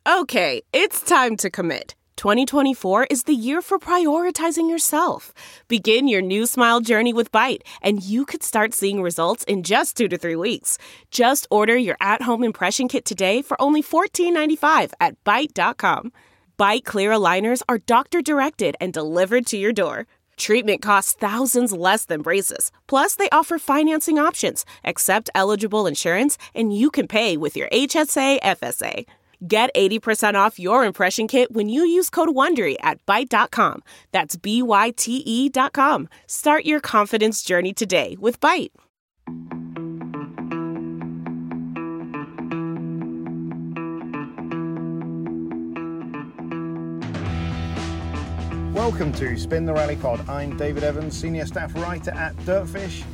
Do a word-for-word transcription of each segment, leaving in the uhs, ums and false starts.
Okay, it's time to commit. twenty twenty-four is the year for prioritizing yourself. Begin your new smile journey with Byte, and you could start seeing results in just two to three weeks. Just order your at-home impression kit today for only fourteen ninety-five at byte dot com. Byte Clear aligners are doctor-directed and delivered to your door. Treatment costs thousands less than braces. Plus, they offer financing options, accept eligible insurance, and you can pay with your H S A F S A. Get eighty percent off your impression kit when you use code WONDERY at byte dot com. That's B Y T E dot com. Start your confidence journey today with Byte. Welcome to Spin the Rally Pod. I'm David Evans, Senior Staff Writer at Dirtfish,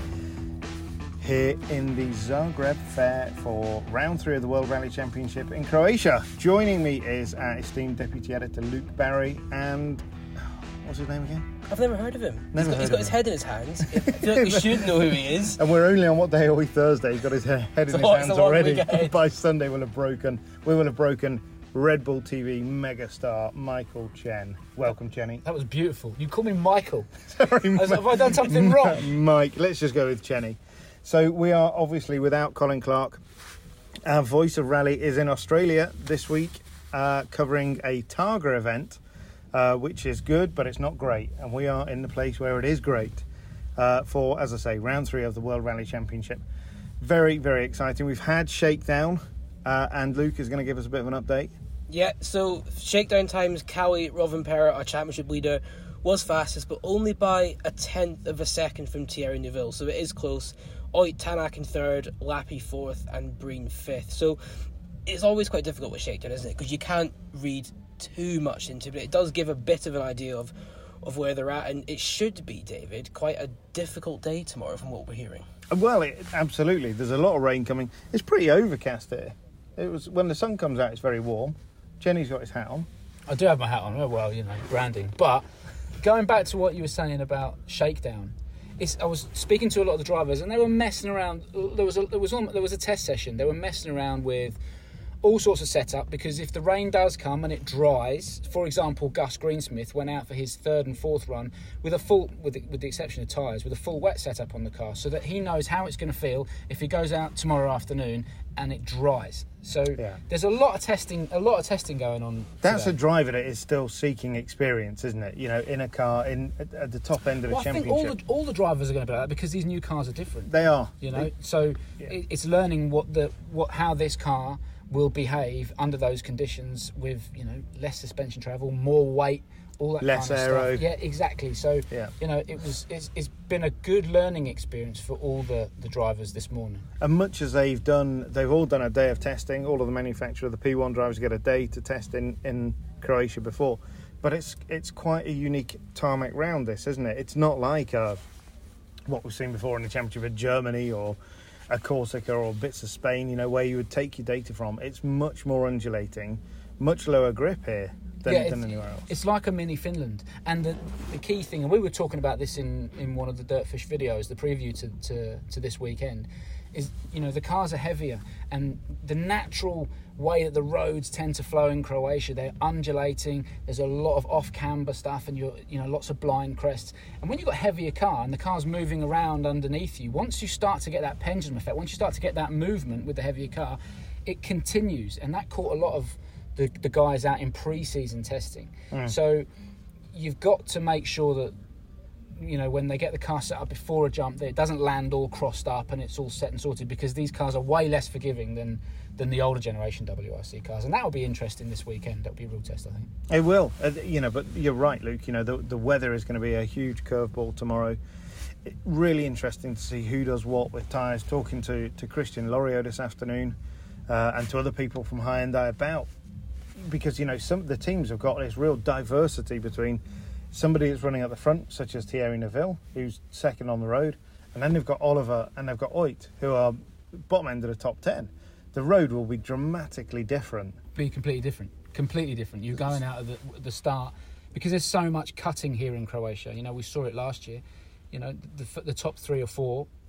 here in the Zagreb Fair for round three of the World Rally Championship in Croatia. Joining me is our esteemed Deputy Editor Luke Barry and... what's his name again? I've never heard of him. Never he's got, heard he's of got his him. head in his hands. I feel like we should know who he is. And we're only on what day are we? Thursday. He's got his head in So his it's hands a long already. weekend. By Sunday we'll have broken, we will have broken Red Bull T V megastar Michael Chen. Welcome, Chenny. That was beautiful. You call me Michael. Sorry, Has, have I done something wrong? Mike, let's just go with Chenny. So we are obviously without Colin Clark. Our voice of rally is in Australia this week, uh, covering a Targa event, uh, which is good, but it's not great. And we are in the place where it is great uh, for, as I say, round three of the World Rally Championship. Very, very exciting. We've had Shakedown, uh, and Luke is going to give us a bit of an update. Yeah, so shakedown times, Cowie Rovanpera, our championship leader, was fastest, but only by a tenth of a second from Thierry Neuville, so it is close. Oit Tanak in third, Lappi fourth, and Breen fifth. So it's always quite difficult with shakedown, isn't it? Because you can't read too much into it, but it does give a bit of an idea of, of where they're at, and it should be, David, quite a difficult day tomorrow from what we're hearing. Well, it, absolutely. There's a lot of rain coming. It's pretty overcast here. It was when the sun comes out, it's very warm. Jenny's got his hat on. I do have my hat on. Oh, well, you know, branding. But going back to what you were saying about shakedown, it's, I was speaking to a lot of the drivers, and they were messing around. There was a, there was there was a test session. They were messing around with all sorts of setup, because if the rain does come and it dries, for example, Gus Greensmith went out for his third and fourth run with a full, with the, with the exception of tyres, with a full wet setup on the car, so that he knows how it's going to feel if he goes out tomorrow afternoon and it dries. So yeah. There's a lot of testing, a lot of testing going on. That's today. a driver that is still seeking experience, isn't it? You know, in a car, in at, at the top end of well, the I championship. think all the, all the drivers are going to be like that, because these new cars are different. They are. You know, they, so yeah. it, it's learning what the what how this car will behave under those conditions, with, you know, less suspension travel, more weight, all that less kind of aero. stuff. Yeah, exactly. So yeah. you know, it was it's, it's been a good learning experience for all the, the drivers this morning. And much as they've done, they've all done a day of testing. All of the manufacturer, the P one drivers get a day to test in, in Croatia before. But it's it's quite a unique tarmac round, this, isn't it? It's not like uh, what we've seen before in the championship of Germany or a Corsica or bits of Spain, you know, where you would take your data from. It's much more undulating, much lower grip here than, yeah, than anywhere else. It's like a mini Finland. And the, the key thing, and we were talking about this in, in one of the Dirtfish videos, the preview to, to, to this weekend, is, you know, the cars are heavier, and the natural way that the roads tend to flow in Croatia, they're undulating, there's a lot of off-camber stuff, and you're, you know, lots of blind crests. And when you've got a heavier car and the car's moving around underneath you, once you start to get that pendulum effect, once you start to get that movement with the heavier car, it continues. And that caught a lot of the, the guys out in pre-season testing. Mm. So you've got to make sure that, you know, when they get the car set up before a jump, that it doesn't land all crossed up and it's all set and sorted, because these cars are way less forgiving than than the older generation W R C cars, and that will be interesting this weekend. That'll be a real test, I think. It will, uh, you know, but you're right, Luke. You know, the the weather is going to be a huge curveball tomorrow. It, really interesting to see who does what with tyres. Talking to to Christian Loriot this afternoon, uh, and to other people from Hyundai about, because, you know, some of the teams have got this real diversity between somebody that's running at the front, such as Thierry Neuville, who's second on the road, and then they've got Oliver and they've got Oit, who are bottom end of the top ten. The road will be dramatically different. Be completely different. Completely different. You're going out of the, the start, because there's so much cutting here in Croatia. You know, we saw it last year. You know, the, the top three or four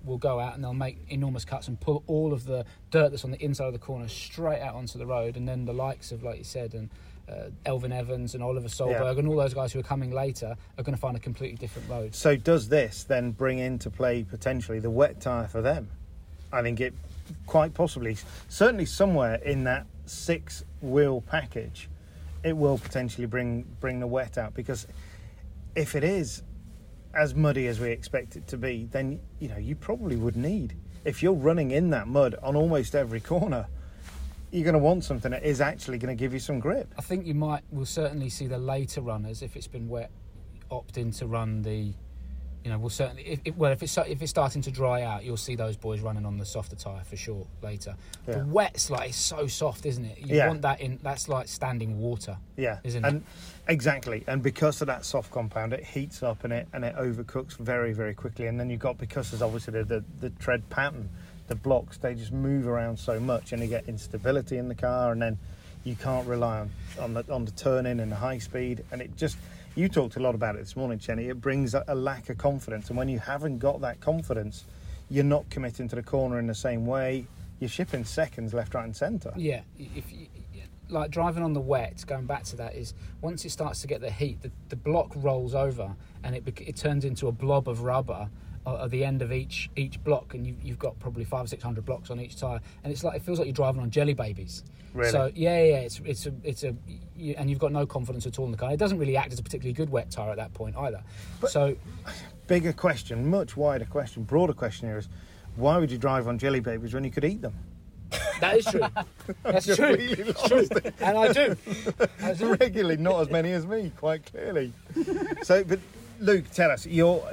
will go out and they'll make enormous cuts and pull all of the dirt that's on the inside of the corner straight out onto the road, and then the likes of, like you said, and uh, Elfyn Evans and Oliver Solberg Yeah. and all those guys who are coming later are going to find a completely different road. So does this then bring into play potentially the wet tyre for them? I think it quite possibly, certainly somewhere in that six-wheel package, it will potentially bring bring the wet out, because if it is as muddy as we expect it to be, then you know you probably would need, if you're running in that mud on almost every corner, you're going to want something that is actually going to give you some grip. I think you might will certainly see the later runners, if it's been wet, opt in to run the, you know, we'll certainly, if, if, well, if it's if it's starting to dry out, you'll see those boys running on the softer tyre for sure later. Yeah. The wet's like, it's so soft, isn't it? You Yeah. want that in, that's like standing water. Yeah, Isn't and it? exactly, and because of that soft compound, it heats up and it and it overcooks very, very quickly. And then you've got, because there's obviously the, the, the tread pattern, the blocks, they just move around so much, and you get instability in the car, and then you can't rely on on the on the turning and the high speed, and it just. You talked a lot about it this morning, Chenny. It brings a, a lack of confidence, and when you haven't got that confidence, you're not committing to the corner in the same way. You're shipping seconds left, right, and centre. Yeah, if you, like driving on the wet, going back to that, is once it starts to get the heat, the, the block rolls over and it bec- it turns into a blob of rubber at the end of each each block, and you, you've got probably five or six hundred blocks on each tyre, and it's like it feels like you're driving on jelly babies. Really? So yeah, yeah, yeah, it's it's a it's a you, and you've got no confidence at all in the car. It doesn't really act as a particularly good wet tyre at that point either. But- so Bigger question, much wider question, broader question here is, why would you drive on jelly babies when you could eat them? that is true. That's true. Really It's true. And I do. I do. Regularly, not as many as me, quite clearly. So, but Luke, tell us, you're,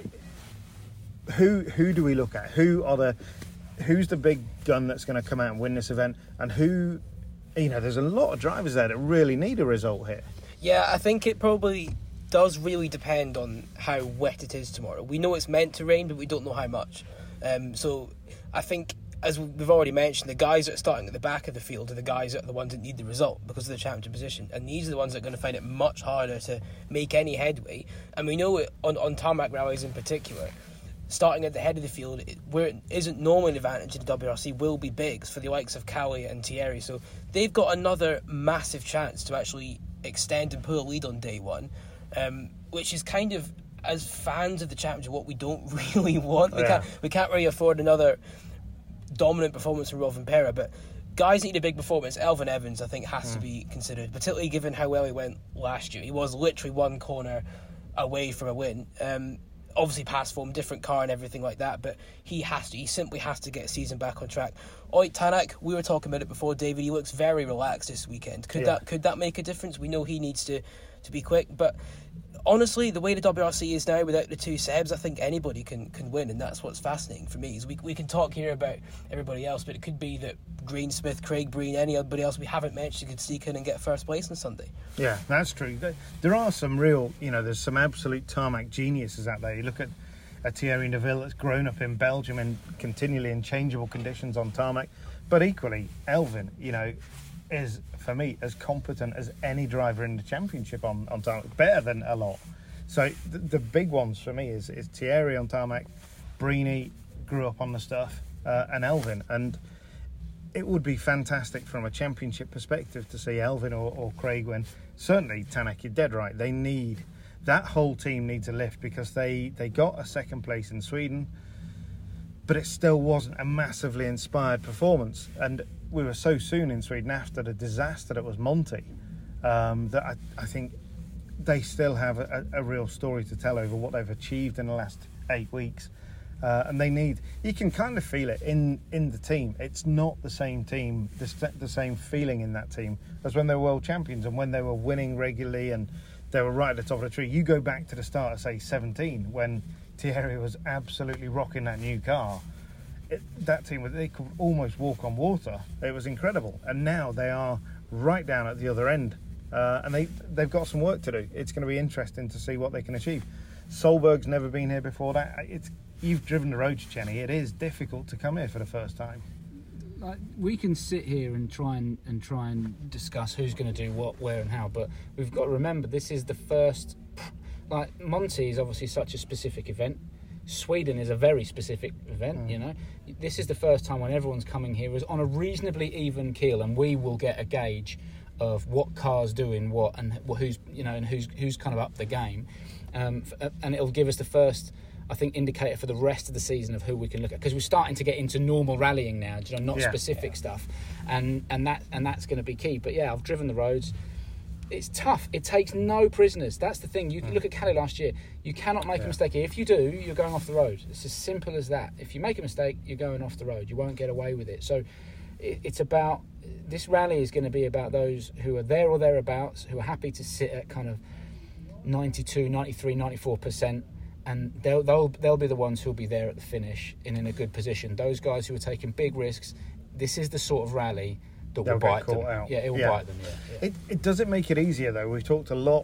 who who do we look at? Who are the who's the big gun that's going to come out and win this event? And who, you know, there's a lot of drivers there that really need a result here. Yeah, I think it probably does really depend on how wet it is tomorrow. We know it's meant to rain, but we don't know how much. Um, so I think, as we've already mentioned, the guys that are starting at the back of the field are the guys that are the ones that need the result because of the championship position. And these are the ones that are going to find it much harder to make any headway. And we know it on, on tarmac rallies in particular, starting at the head of the field, it, where it isn't normally an advantage in the W R C, will be big for the likes of Kawi and Thierry. So they've got another massive chance to actually extend and pull a lead on day one, um, which is kind of, as fans of the championship, what we don't really want. We, Yeah. can't, we can't really afford another dominant performance from Rovanperä, but guys need a big performance. Elfyn Evans, I think, has mm. to be considered, particularly given how well he went last year. He was literally one corner away from a win. Um, obviously past form, different car and everything like that, but he has to, he simply has to get a season back on track. Oyt Tanak, we were talking about it before, David, he looks very relaxed this weekend. Could Yeah. that could that make a difference? We know he needs to, to be quick, but honestly, the way the W R C is now without the two Sebs, I think anybody can, can win, and that's what's fascinating for me. Is we we can talk here about everybody else, but it could be that Greensmith, Craig Breen, anybody else we haven't mentioned could sneak in and get first place on Sunday. Yeah, that's true. There- There are some real, you know, there's some absolute tarmac geniuses out there. You look at a Thierry Neuville that's grown up in Belgium in continually in changeable conditions on tarmac, but equally, Elfyn, you know, is, for me, as competent as any driver in the championship on, on tarmac, better than a lot. So the, the big ones for me is, is Thierry on tarmac, Brini grew up on the stuff, uh, and Elfyn. And it would be fantastic from a championship perspective to see Elfyn or, or Craig win. Certainly, Tanak, you're dead right. They need, that whole team needs a lift because they, they got a second place in Sweden, but it still wasn't a massively inspired performance. And we were so soon in Sweden after the disaster that was Monty, um, that I, I think they still have a, a real story to tell over what they've achieved in the last eight weeks. Uh, and they need, you can kind of feel it in, in the team. It's not the same team, the, the same feeling in that team as when they were world champions and when they were winning regularly and they were right at the top of the tree. You go back to the start of, say, seventeen, when Thierry was absolutely rocking that new car. It, that team, they could almost walk on water. It was incredible. And now they are right down at the other end. Uh, and they, they've got some work to do. It's going to be interesting to see what they can achieve. Solberg's never been here before that. It's, you've driven the roads, Jenny. It is difficult to come here for the first time. Like, we can sit here and try and, and try and discuss who's going to do what, where and how, but we've got to remember this is the first, like, Monty is obviously such a specific event, Sweden is a very specific event, mm. you know. This is the first time when everyone's coming here is on a reasonably even keel, and we will get a gauge of what cars doing what and who's, you know, and who's who's kind of up the game. Um, and it'll give us the first, I think, indicator for the rest of the season of who we can look at, because we're starting to get into normal rallying now, you know, not yeah, specific yeah. stuff, and and that and that's going to be key. But yeah, I've driven the roads. It's tough. It takes no prisoners. That's the thing. You can look at Cali last year. You cannot make yeah. a mistake here. If you do, you're going off the road. It's as simple as that. If you make a mistake, you're going off the road. You won't get away with it. So it, it's about, this rally is going to be about those who are there or thereabouts, who are happy to sit at kind of ninety-two, ninety-three, ninety-four percent, and they'll they'll they'll be the ones who'll be there at the finish and in a good position. Those guys who are taking big risks, this is the sort of rally that will bite them. Out. Yeah, it will yeah. bite them. Yeah, yeah. It, it does it make it easier though. We've talked a lot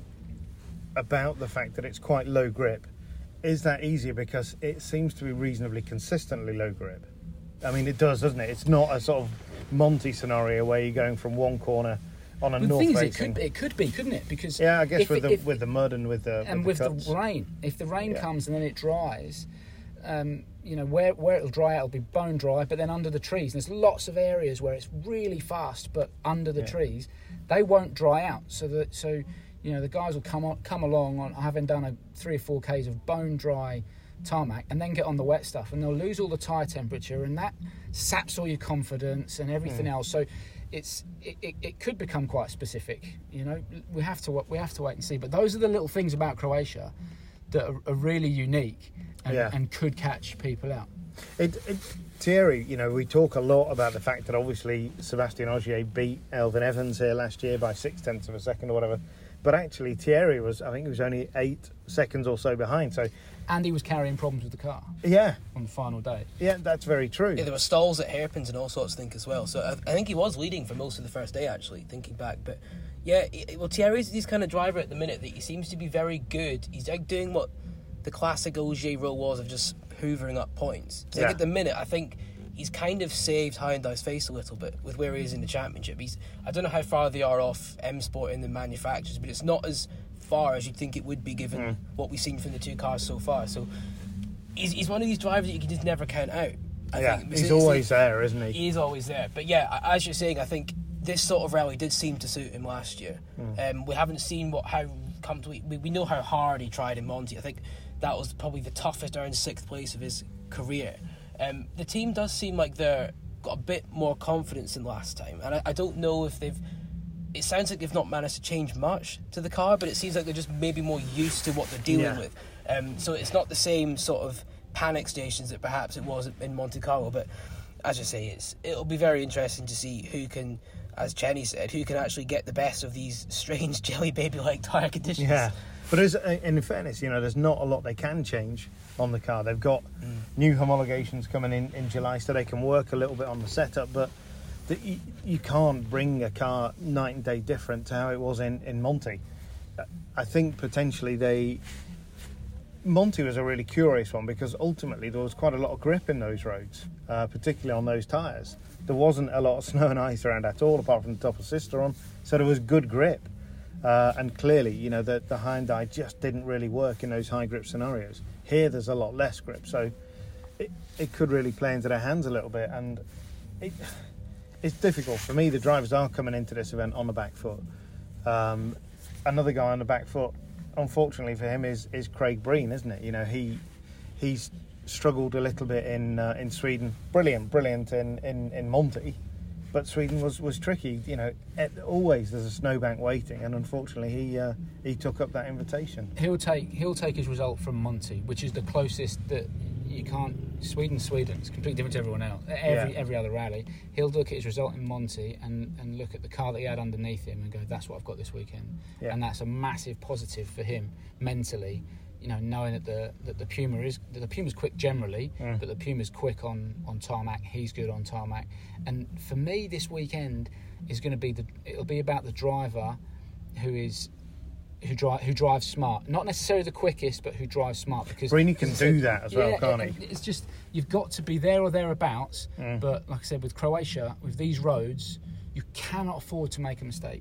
about the fact that it's quite low grip. Is that easier because it seems to be reasonably consistently low grip? I mean, it does, doesn't it? It's not a sort of Monty scenario where you're going from one corner on a the north thing is, facing. it could, be, it could be, couldn't it? Because yeah, I guess if, with the if, with the mud and with the and with, with the, the rain, if the rain yeah. comes and then it dries. Um, you know, where where it'll dry out, it'll be bone dry, but then under the trees, there's lots of areas where it's really fast, but under the yeah. trees, they won't dry out. So that so you know the guys will come on, come along on having done a three or four k's of bone dry tarmac, and then get on the wet stuff, and they'll lose all the tyre temperature, and that saps all your confidence and everything mm. else. So it's it, it, it could become quite specific. You know, we have to we have to wait and see. But those are the little things about Croatia that are, are really unique. And, yeah. and could catch people out. It, it, Thierry, you know, we talk a lot about the fact that obviously Sebastian Ogier beat Elfyn Evans here last year by six tenths of a second or whatever, but actually Thierry was, I think he was only eight seconds or so behind. So, and he was carrying problems with the car. Yeah, on the final day. Yeah, that's very true. Yeah, there were stalls at hairpins and all sorts of things as well. So I, I think he was leading for most of the first day, actually, thinking back. But yeah, well, Thierry's this kind of driver at the minute that he seems to be very good. He's like doing what the classic Ogier role was of just hoovering up points. So yeah. like at the minute, I think he's kind of saved Hyundai's face a little bit with where he is in the championship. He's I don't know how far they are off M Sport in the manufacturers, but it's not as far as you'd think it would be given mm. what we've seen from the two cars so far. So he's, he's one of these drivers that you can just never count out. I yeah, think. he's always like, there, isn't he? He is always there. But yeah, as you're saying, I think this sort of rally did seem to suit him last year. Mm. Um, we haven't seen what how come to we, we know how hard he tried in Monty. I think that was probably the toughest, earned sixth place of his career. Um, the team does seem like they're got a bit more confidence than last time, and I, I don't know if they've. It sounds like they've not managed to change much to the car, but it seems like they're just maybe more used to what they're dealing yeah. with. Um, so it's not the same sort of panic stations that perhaps it was in Monte Carlo. But as I say, it's it'll be very interesting to see who can, as Chenny said, who can actually get the best of these strange jelly baby-like tyre conditions. Yeah. But as, in fairness, you know, there's not a lot they can change on the car. They've got mm. new homologations coming in in July, so they can work a little bit on the setup. But the, you, you can't bring a car night and day different to how it was in, in Monty. I think potentially they... Monty was a really curious one because ultimately there was quite a lot of grip in those roads, uh, particularly on those tyres. There wasn't a lot of snow and ice around at all, apart from the top of Cisteron, so there was good grip. Uh, and clearly, you know, the, the Hyundai just didn't really work in those high grip scenarios. Here, there's a lot less grip, so it, it could really play into their hands a little bit. And it, it's difficult. For me, the drivers are coming into this event on the back foot. Um, another guy on the back foot, unfortunately for him, is is Craig Breen, isn't it? You know, he he's struggled a little bit in uh, in Sweden. Brilliant, brilliant in, in, in Monty. But Sweden was, was tricky, you know. It, always there's a snowbank waiting, and unfortunately he uh, he took up that invitation. He'll take he'll take his result from Monty, which is the closest that you can't. Sweden, Sweden, it's completely different to everyone else. Every yeah. every other rally, he'll look at his result in Monty and, and look at the car that he had underneath him and go, "That's what I've got this weekend," yeah. and that's a massive positive for him mentally. You know, knowing that the that the Puma is that the Puma's quick generally, mm. but the Puma's quick on, on tarmac. He's good on tarmac, and for me, this weekend is going to be the. It'll be about the driver who is who drive who drives smart. Not necessarily the quickest, but who drives smart. Because Brini can do said, that as yeah, well, can't it, he? It's just you've got to be there or thereabouts. Mm. But like I said, with Croatia, with these roads, you cannot afford to make a mistake.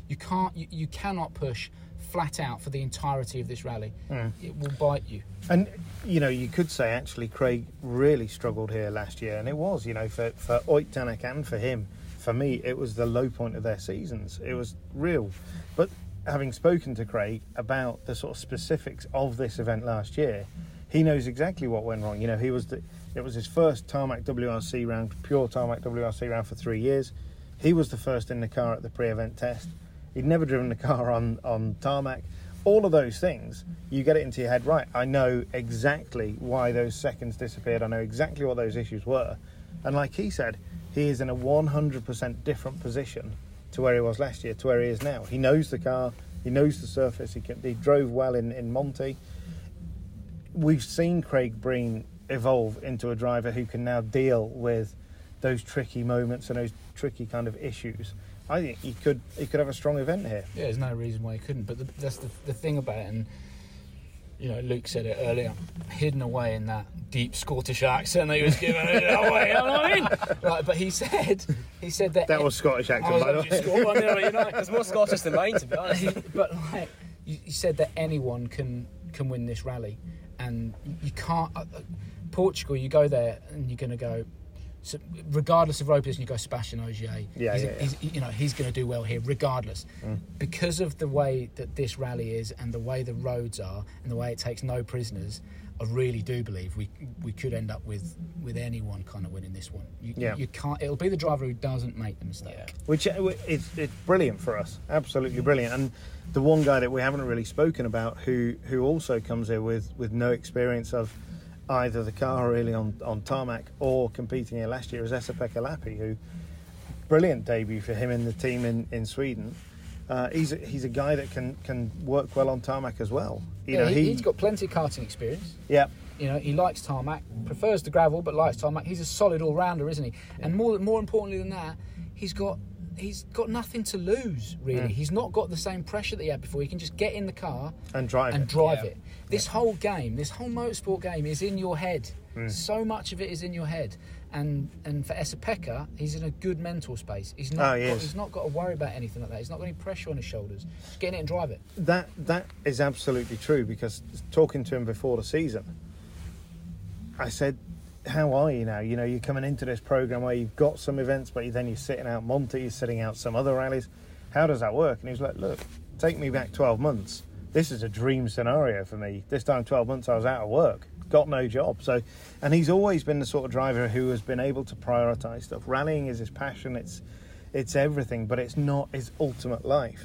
You can't, you, you cannot push flat out for the entirety of this rally. Mm. It will bite you. And, you know, you could say actually Craig really struggled here last year, and it was, you know, for, for Ott Tänak and for him. For me, it was the low point of their seasons. It was real. But having spoken to Craig about the sort of specifics of this event last year, he knows exactly what went wrong. You know, he was the, it was his first tarmac W R C round, pure tarmac W R C round for three years. He was the first in the car at the pre-event test. He'd never driven the car on, on tarmac. All of those things, you get it into your head, right, I know exactly why those seconds disappeared. I know exactly what those issues were. And like he said, he is in a one hundred percent different position to where he was last year, to where he is now. He knows the car, he knows the surface, he, can, he drove well in, in Monty. We've seen Craig Breen evolve into a driver who can now deal with those tricky moments and those tricky kind of issues. I think he could he could have a strong event here. Yeah, there's no reason why he couldn't. But the, that's the, the thing about it, and you know, Luke said it earlier, hidden away in that deep Scottish accent that he was giving it away. You know what I mean? Like, but he said he said that that was Scottish accent, by the way. Scotland, you know, it's more Scottish than mine, to be honest. But like, you, you said that anyone can can win this rally, and you can't. Uh, Portugal, you go there and you're going to go. So regardless of road position, you go Sebastian Ogier. Yeah, he's, yeah, yeah. He's, you know, he's going to do well here, regardless, mm. because of the way that this rally is and the way the roads are and the way it takes no prisoners. I really do believe we we could end up with, with anyone kind of winning this one. You, yeah. you can't. It'll be the driver who doesn't make the mistake. Yeah. Which it's it's brilliant for us, absolutely brilliant. And the one guy that we haven't really spoken about, who who also comes here with, with no experience of either the car really on, on tarmac or competing here last year, is Esa-Pekka Lappi, who brilliant debut for him in the team in, in Sweden. Uh, he's a, he's a guy that can, can work well on tarmac as well. You yeah, know, he, he, he's got plenty of karting experience. Yeah. You know, he likes tarmac, prefers the gravel, but likes tarmac. He's a solid all-rounder, isn't he? Yeah. And more more importantly than that, he's got he's got nothing to lose, really. Mm. He's not got the same pressure that he had before. He can just get in the car and drive and it. drive Yeah. it. This yeah. whole game, this whole motorsport game is in your head. Mm. So much of it is in your head. And and for Esa-Pekka, he's in a good mental space. He's not oh, he got, is. he's not got to worry about anything like that. He's not got any pressure on his shoulders. Just get in it and drive it. That That is absolutely true, because talking to him before the season, I said, how are you now? You know, you're coming into this programme where you've got some events, but then you're sitting out Monty, you're sitting out some other rallies. How does that work? And he was like, look, take me back twelve months. This is a dream scenario for me. This time twelve months I was out of work, got no job. So, and he's always been the sort of driver who has been able to prioritise stuff. Rallying is his passion, it's it's everything, but it's not his ultimate life.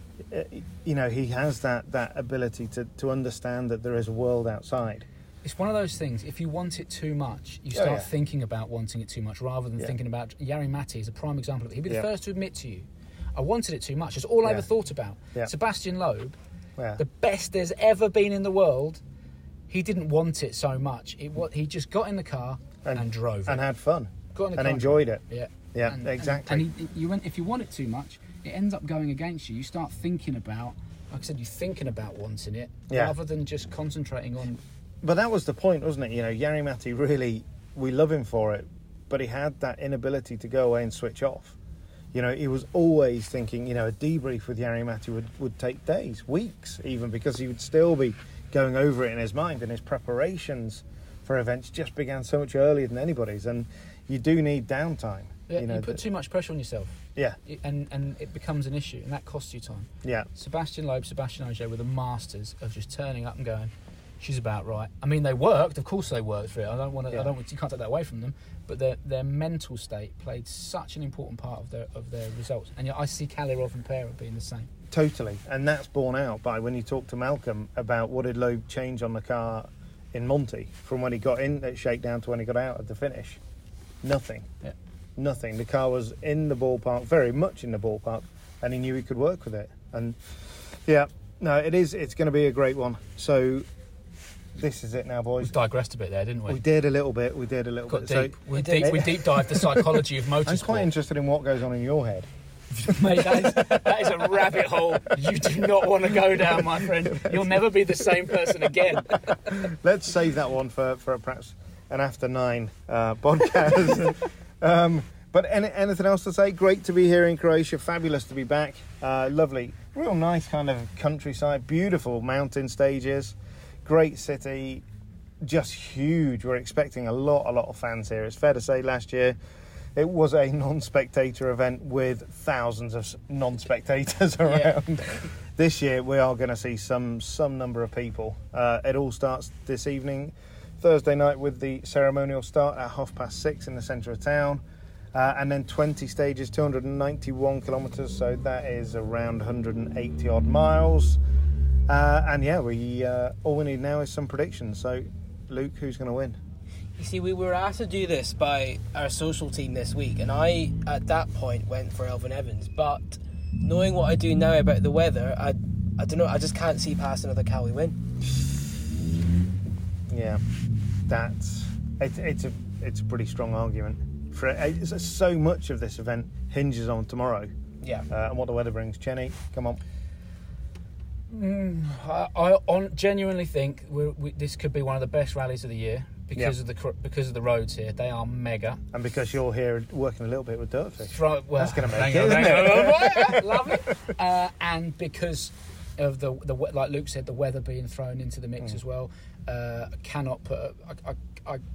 You know, he has that, that ability to, to understand that there is a world outside. It's one of those things, if you want it too much, you start oh, yeah. thinking about wanting it too much rather than yeah. thinking about... Jari Matti is a prime example of it. He'd be the yeah. first to admit to you, I wanted it too much. That's all yeah. I ever thought about. Yeah. Sebastian Loeb, yeah. the best there's ever been in the world, he didn't want it so much. It, what, he just got in the car and, and drove and it. had fun. Got in the and car enjoyed it. Yeah, yeah, and, exactly. And, and he, you went, if you want it too much, it ends up going against you. You start thinking about, like I said, you're thinking about wanting it yeah. rather than just concentrating on... But that was the point, wasn't it? You know, Jari Matti really, we love him for it, but he had that inability to go away and switch off. You know, he was always thinking, you know, a debrief with Jari Matti would, would take days, weeks even, because he would still be going over it in his mind, and his preparations for events just began so much earlier than anybody's, and you do need downtime. Yeah, you know, you put that, too much pressure on yourself. Yeah. And and it becomes an issue, and that costs you time. Yeah. Sebastian Loeb, Sebastian Ogier were the masters of just turning up and going, she's about right. I mean, they worked. Of course, they worked for it. I don't want to. Yeah. I don't. You can't take that away from them. But their their mental state played such an important part of their of their results. And I see Kalle Rovanperä being the same. Totally, and that's borne out by when you talk to Malcolm about what did Loeb change on the car in Monty from when he got in at shakedown to when he got out at the finish. Nothing. Yeah. Nothing. The car was in the ballpark, very much in the ballpark, and he knew he could work with it. And yeah, no, it is. It's going to be a great one. So. This is it now, boys. We digressed a bit there, didn't we? We did a little bit. We did a little Got bit. Deep. So, we, deep, we deep dived the psychology of motorsport. I'm quite interested in what goes on in your head. Mate, that is, that is a rabbit hole you do not want to go down, my friend. You'll never be the same person again. Let's save that one for, for perhaps an after nine uh, podcast. um, But any, anything else to say? Great to be here in Croatia. Fabulous to be back. Uh, lovely. Real nice kind of countryside. Beautiful mountain stages. Great city. Just huge. We're expecting a lot, a lot of fans here. It's fair to say last year it was a non-spectator event with thousands of non-spectators around. Yeah. This year we are going to see some some number of people. Uh, it all starts this evening, Thursday night, with the ceremonial start at half past six in the centre of town. Uh, and then twenty stages, two hundred ninety-one kilometres, so that is around one hundred eighty odd miles. Uh, and yeah, we uh, all we need now is some predictions. So, Luke, who's going to win? You see, we were asked to do this by our social team this week, and I, at that point, went for Elfyn Evans. But knowing what I do now about the weather, I, I don't know, I just can't see past another Kawi win. Yeah, that's it, it's a it's a pretty strong argument. For it's, so much of this event hinges on tomorrow. Yeah, uh, and what the weather brings. Chenny, come on. Mm, I, I on, genuinely think we're, we, this could be one of the best rallies of the year because yep. of the because of the roads here. They are mega, and because you're here working a little bit with Dirtfish. Right, well, that's going to make it, it, isn't it? Lovely. Uh, and because of the the like Luke said, the weather being thrown into the mix mm. as well. Uh, cannot put. A, I, I, I,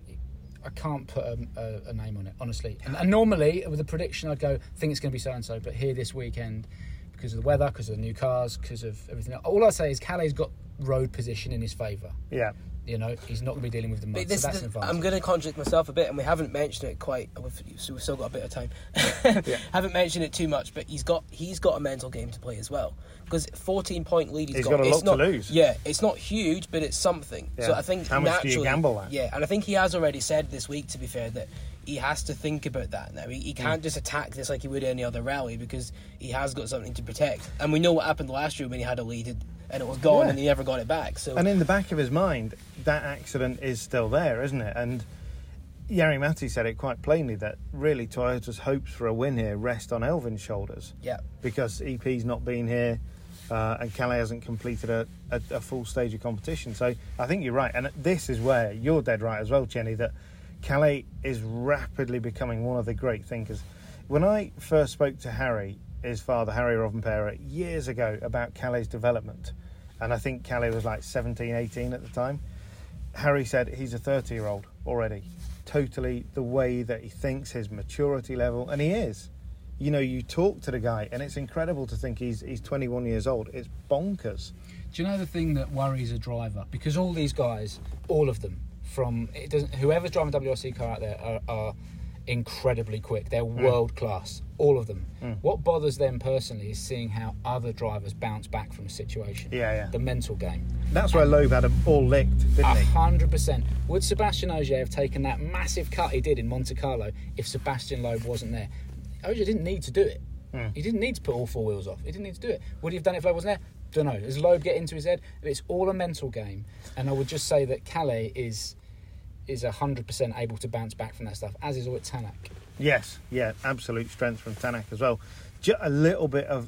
I can't put a, a, a name on it, honestly. And, and normally, with a prediction, I'd go, think it's going to be so-and-so. But here this weekend, because of the weather, because of the new cars, because of everything else, all I say is Calais got road position in his favour. Yeah. You know, he's not going to be dealing with the mud, so that's an advantage. I'm going to contradict myself a bit, and we haven't mentioned it quite, so we've still got a bit of time. yeah. Haven't mentioned it too much, but he's got he's got a mental game to play as well. Because fourteen point lead he's, he's got, got a lot it's not, to lose. Yeah, it's not huge, but it's something. Yeah. So I think How much naturally, do you gamble at? Yeah, and I think he has already said this week, to be fair, that he has to think about that now. He, he can't mm. just attack this like he would any other rally, because he has got something to protect. And we know what happened last year when he had a lead and it was gone, yeah. and he never got it back. So, and in the back of his mind, that accident is still there, isn't it? And Jari Matti said it quite plainly that really Toyota's hopes for a win here rest on Elvin's shoulders. Yeah. Because E P's not been here, uh, and Calais hasn't completed a, a, a full stage of competition. So I think you're right, and this is where you're dead right as well, Jenny, that Calais is rapidly becoming one of the great thinkers. When I first spoke to Harry, his father, Harry Rovanperä, years ago about Calais' development, and I think Calais was like seventeen, eighteen at the time, Harry said he's a thirty-year-old already. Totally the way that he thinks, his maturity level, and he is. You know, you talk to the guy, and it's incredible to think he's he's twenty-one years old. It's bonkers. Do you know the thing that worries a driver? Because all these guys, all of them, from it doesn't whoever's driving a W R C car out there are, are incredibly quick. They're mm. world class, all of them. Mm. What bothers them personally is seeing how other drivers bounce back from a situation. Yeah, yeah. The mental game. That's where Loeb had them all licked, didn't he? A hundred percent. Would Sebastian Ogier have taken that massive cut he did in Monte Carlo if Sebastian Loeb wasn't there? Ogier didn't need to do it. Mm. He didn't need to put all four wheels off. He didn't need to do it. Would he have done it if Loeb wasn't there? Don't know. Does Loeb get into his head? It's all a mental game. And I would just say that Calais is is one hundred percent able to bounce back from that stuff, as is Ott Tanak. Yes, yeah, absolute strength from Tanak as well. Just a little bit of...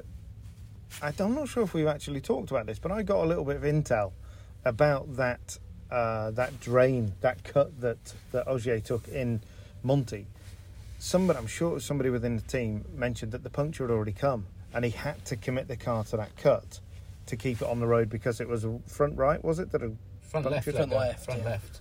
I'm not sure if we've actually talked about this, but I got a little bit of intel about that uh, that drain, that cut that, that Ogier took in Monty. Somebody, I'm sure it was somebody within the team, mentioned that the puncture had already come and he had to commit the car to that cut to keep it on the road because it was a front right, was it? That a front left, front left, front yeah. left.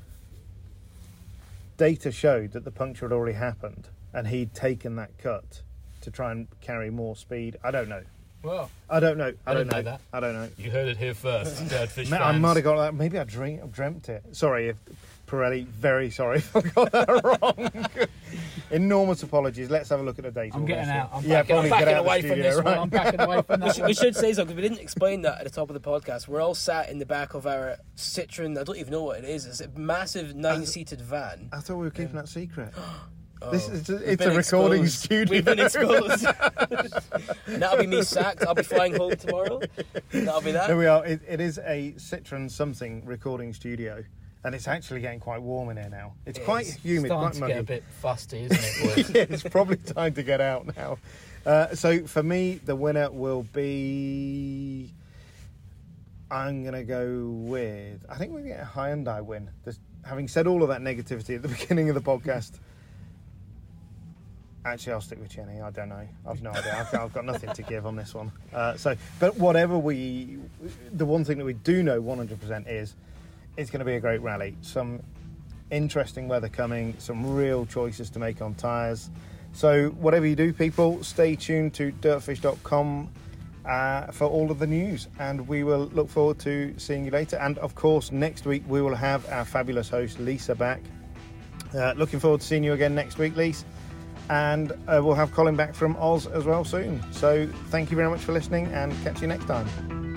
Data showed that the puncture had already happened and he'd taken that cut to try and carry more speed. I don't know. Well, I don't know. I, I don't know. know that. I don't know. You heard it here first, Dirtfish fans. I might have got that. Maybe I dream, dreamt it. Sorry, if Pirelli. Very sorry if I got that wrong. Enormous apologies. Let's have a look at the data. I'm getting out. I'm yeah, backing, I'm backing away studio, from this right? one. I'm backing away from that. We should, we should say so, because we didn't explain that at the top of the podcast. We're all sat in the back of our Citroen. I don't even know what it is. It's a massive nine-seated van. I thought we were keeping that secret. Oh, this is a, it's a recording exposed. studio. We've been exposed. And that'll be me sacked. I'll be flying home tomorrow. That'll be that. There we are. It, it is a Citroen something recording studio, and it's actually getting quite warm in here now. It's it quite is. humid, Starting quite to muggy. get a bit fusty, isn't it? Yeah, it's probably time to get out now. Uh, so for me, the winner will be. I'm going to go with. I think we're going to get a Hyundai win. There's, having said all of that negativity at the beginning of the podcast. Actually, I'll stick with Cheney. I don't know. I've no idea. I've, I've got nothing to give on this one. Uh, so, but whatever we, the one thing that we do know one hundred percent is, it's going to be a great rally. Some interesting weather coming. Some real choices to make on tyres. So, whatever you do, people, stay tuned to dirtfish dot com uh, for all of the news, and we will look forward to seeing you later. And of course, next week we will have our fabulous host Lisa back. Uh, looking forward to seeing you again next week, Lisa. And uh, we'll have Colin back from Oz as well soon. So thank you very much for listening, and catch you next time.